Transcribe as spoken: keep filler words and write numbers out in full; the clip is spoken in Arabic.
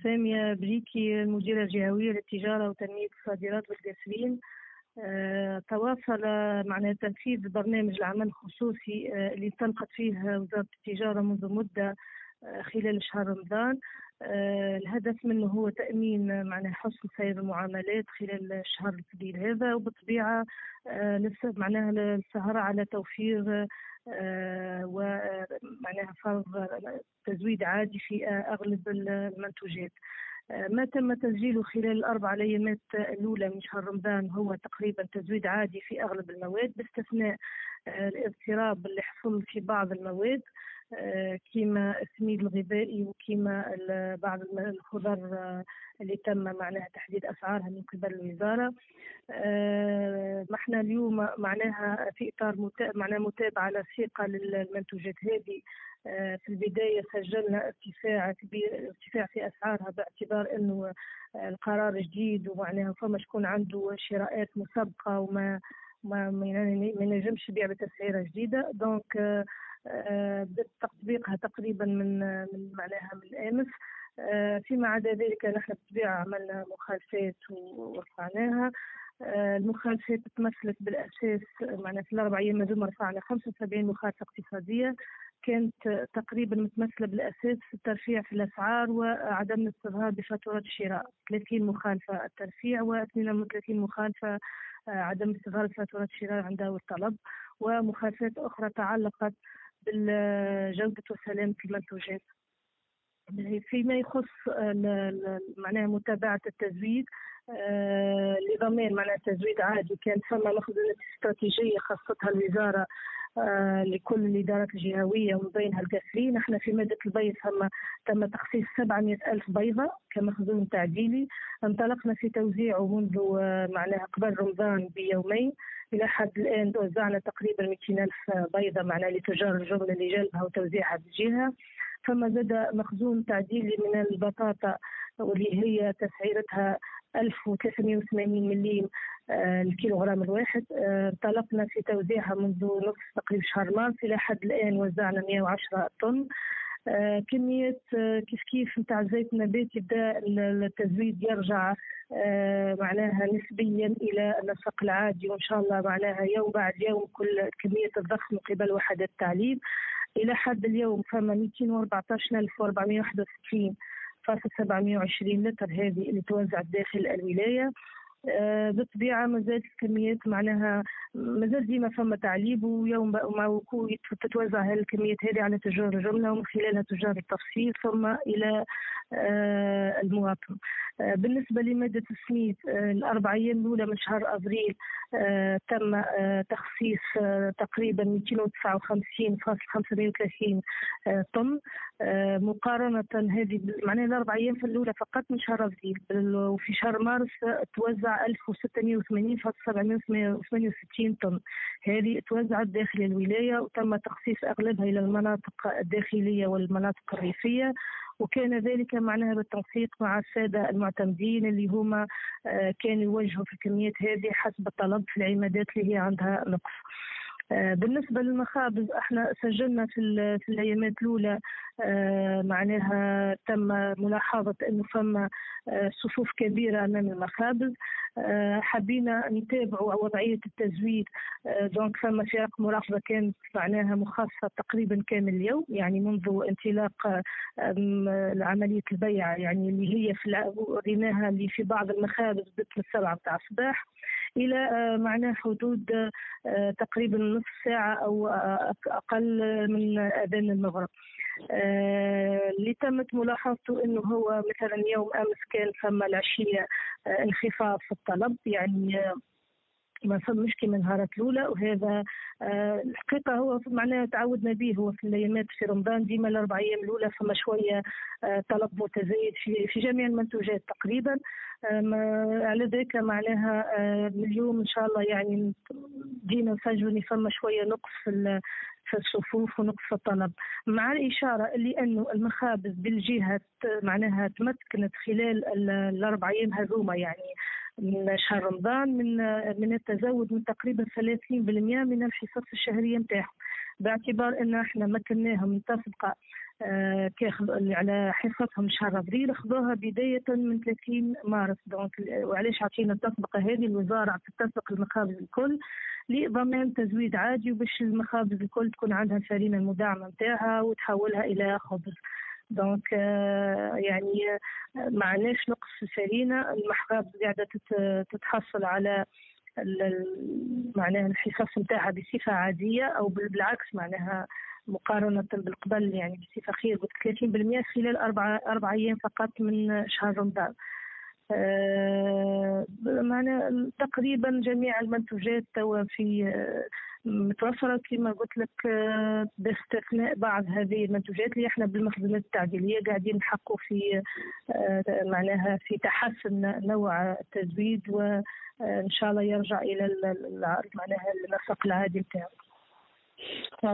سامية بريكي، المديرة الجهوية للتجارة وتنمية الصادرات والجاسرين. آه، تواصل معنا تنفيذ برنامج العمل الخصوصي آه، اللي تنقد فيه وزارة التجارة منذ مدة آه، خلال شهر رمضان. آه، الهدف منه هو تأمين معناها حسن سير المعاملات خلال الشهر الفضيل هذا، وبالطبيعة آه، معناها السهرة على توفير آه، ومعناها فرض تزويد عادي في أغلب المنتوجات. ما تم تسجيله خلال الأربع أيامات الأولى من شهر رمضان هو تقريبا تزويد عادي في أغلب المواد، باستثناء الاضطراب اللي حصل في بعض المواد كما السميد الغذائي وكما بعض الخضر اللي تم معناها تحديد أسعارها من قبل الوزارة. ما احنا اليوم معناها في إطار معناها متابعة لصيقة للمنتوجات هذه. في البداية سجلنا ارتفاع كبير ارتفاع في أسعارها باعتبار أنه القرار جديد، ومعناها فما شكون عنده شراءات مسبقة وما ما يعني ما ينجمش يبيع بتسعيرة جديدة. دونك بدأت تطبيقها تقريبا من من معناها من الأمس. فيما عدا ذلك نحن بالطبيعة عملنا مخالفات ورفعناها. المخالفات تمثلت بالأساس معناها في الأربع أيام هذوما رفعنا خمسة وسبعين مخالفة اقتصادية، كانت تقريبا متمثلة بالأساس في الترفيع في الأسعار وعدم الاستظهار بفاتورة الشراء. ثلاثين مخالفة الترفيع واثنين وثلاثين مخالفة عدم استظهار فاتورة الشراء عند الطلب، ومخالفات أخرى تعلقت بالجودة وسلامة المنتوجات. فيما يخص معناها متابعة التزويد لضمان معناها تزويد عادي، كان ثم مخزونات استراتيجية خاصتها الوزارة آه لكل الإدارات الجهوية ومن بينها الجاسرين. نحن في مادة البيض ثم تم تخصيص سبعمائة ألف بيضة كمخزون تعديلي. انطلقنا في توزيعه منذ آه معناها قبل رمضان بيومين، إلى حد الآن وزعنا تقريبا مئتين ألف بيضة معناها لتجار الجملة اللي جلبها وتوزيعها بالجهة. ثم زاد مخزون تعديلي من البطاطا واللي هي تسعيرتها ألف وثلاثمائة وثمانين مليم آه الكيلوغرام الواحد. آه انطلقنا في توزيعها منذ نصف تقريبا شهر مارس، إلى حد الآن وزعنا مئة وعشرة طن. آه كمية آه كيف كيف نتاع الزيت النباتي يبدا التزويد يرجع آه معناها نسبيا إلى النسق العادي، وإن شاء الله معناها يوم بعد يوم كل كمية الضخ من قبل وحدات التعليب. إلى حد اليوم فما مئتين وأربعة عشر ألف وأربعمائة وواحد وستين فاصل سبعمائة وعشرين لتر هذه اللي توزعت داخل الولاية. آه بالطبيعة ما زالت الكميات معناها ما زال ديما فما تعليب، ويوم مع تتوزع هذه الكميات هذه على تجار الجملة ومن خلالها تجار التفصيل ثم إلى آه المواطن. آه بالنسبة لمادة السميد آه الأربع أيام الأولى من شهر أبريل آه تم آه تخصيص آه تقريبا مئتين وتسعة وخمسين فاصل خمسمائة وثلاثين آه طن، آه مقارنة هذه معناها الأربع أيام في الأولى فقط من شهر أبريل. وفي شهر مارس توزع ألف وستمائة وثمانين فاصل سبعمائة وثمانية وستين طن، هذه توزعت داخل الولاية وتم تخصيص أغلبها إلى المناطق الداخلية والمناطق الريفية، وكان ذلك معناها بالتنسيق مع السادة المعتمدين اللي هما كانوا يوجهوا في الكميات هذه حسب الطلب في العمادات اللي هي عندها نقص. بالنسبة للمخابز احنا سجلنا في, في الأيامات الأولى معناها تم ملاحظة أنه فما صفوف كبيرة أمام المخابز. حبينا نتابعوا وضعية التزويد، دونك فما فرق مراقبة كانت معناها مخصصة تقريبا كامل اليوم، يعني منذ انطلاق عملية البيع يعني اللي هي في وريناها اللي في بعض المخابز بدت من السبعة بتاع الصباح إلى معناه حدود تقريبا نصف ساعة أو أقل من أذان المغرب. اللي تمت ملاحظته أنه هو مثلا يوم أمس كان ثم العشية انخفاض في الطلب، يعني ما صمش كما النهارات الأولى، وهذا الحقيقة هو معناه تعودنا به. هو في الأيامات في رمضان ديما الأربع أيام الأولى فما شوية طلب متزايد في في جميع المنتوجات تقريبا. على ذلك معناها من اليوم إن شاء الله يعني دينا نسجل فما شوية نقص في في الصفوف ونقص في الطلب، مع الإشارة اللي أنه المخابز بالجهة معناها تمكنت خلال الأربع أيام هذوما يعني من شهر رمضان من من التزود من تقريبا ثلاثين بالمئة من الحصص الشهرية نتاعهم، باعتبار ان احنا مكناهم من تسبقة كياخذ اللي على حصتهم شهر ابريل خذوها بدايه من ثلاثين مارس. دونك وعلاش عطينا التسبقه هذه؟ الوزاره عم تتسبق المخابز الكل لضمان تزويد عادي وباش المخابز الكل تكون عندها الفرينه المدعمه نتاعها وتحولها الى خبز. دونك يعني ما عندناش نقص في الفرينه، المخابز قاعده تتحصل على معناها الحصص نتاعها بصفه عاديه او بالعكس معناها مقارنة بالقبل يعني بصفة خير ثلاثين بالمئة خلال أربعة أربع أيام فقط من شهر رمضان. آه معنا تقريبا جميع المنتوجات توا في آه متوفرة كما قلت لك، آه باستثناء بعض هذه المنتوجات اللي احنا بالمخزونات التعديلية قاعدين نحققوا في آه معناها في تحسن نوع التزويد، وإن شاء الله يرجع إلى معناها النسق العادي بتاعه.